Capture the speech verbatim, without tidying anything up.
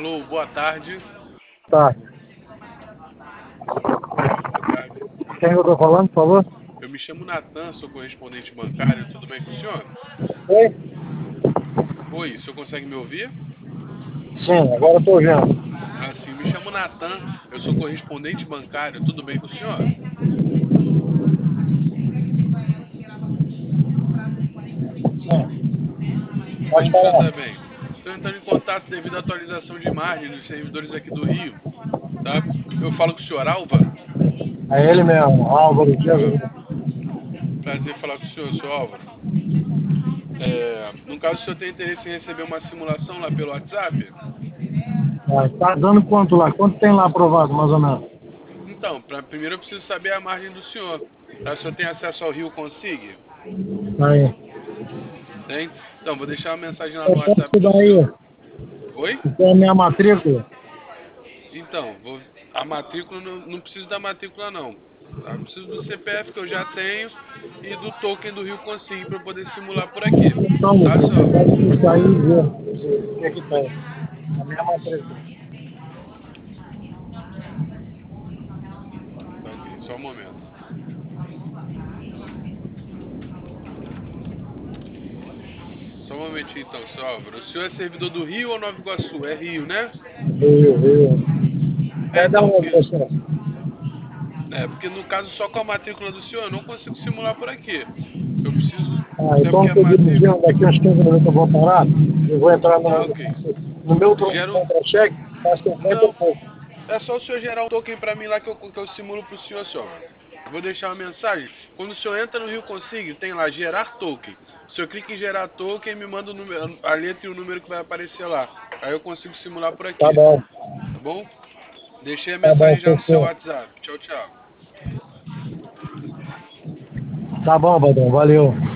Alô, boa tarde. Tá. Boa tarde. Quem eu tô falando, por favor? Eu me chamo Natan, sou correspondente bancário. Tudo bem com o senhor? Oi? Oi, o senhor consegue me ouvir? Sim, agora eu tô ouvindo. Ah, sim. Me chamo Natan, eu sou correspondente bancário. Tudo bem com o senhor? Sim. Bom Pode que o senhor falar. está bem. Estou entrando em contato devido à atualização de margem dos servidores aqui do Rio, tá? Eu falo com o senhor Alva. É ele mesmo, Álvaro Dias. Ah, prazer falar com o senhor, senhor Álvaro. É, no caso, o senhor tem interesse em receber uma simulação lá pelo WhatsApp? Ah, tá dando quanto lá? Quanto tem lá aprovado, mais ou menos? Então, pra, primeiro eu preciso saber a margem do senhor. Tá? O senhor tem acesso ao Rio Consig? Aí. Tem? Então, vou deixar uma mensagem lá Eu no posso WhatsApp te do dar aí? senhor. Oi? Tem a minha matrícula? Então, vou, a matrícula, não, não preciso da matrícula não. Tá? Preciso do C P F que eu já tenho e do token do Rio Consig para poder simular por aqui. Então, Tá, Lucas, você senhor? pode clicar aí e ver o que é que tem. A minha matrícula. Tá, ok, só um momento. Só um momentinho então, senhor Álvaro. O senhor é servidor do Rio ou Nova Iguaçu? É Rio, né? Viu, viu. É, Vai dar então, uma porque, você. é, porque no caso só com a matrícula do senhor eu não consigo simular por aqui. Eu preciso, Ah, até porque então a tô matrícula... dirigindo, daqui uns quinze minutos eu vou parar. Eu vou entrar Tá, no, ok. no meu Gera um... contra-cheque, faz cinquenta e Não, pouco. é só o senhor gerar um token pra mim lá que eu, que eu simulo pro senhor, senhor. Eu vou deixar uma mensagem. Quando o senhor entra no Rio Consig, tem lá gerar token. O senhor clica em gerar token e me manda o número, a letra e o número que vai aparecer lá. Aí eu consigo simular por Tá aqui. bom, Tá bom? Deixei a tá bom, mensagem já no seu fechou. WhatsApp. Tchau, tchau. Tá bom, Badão, valeu.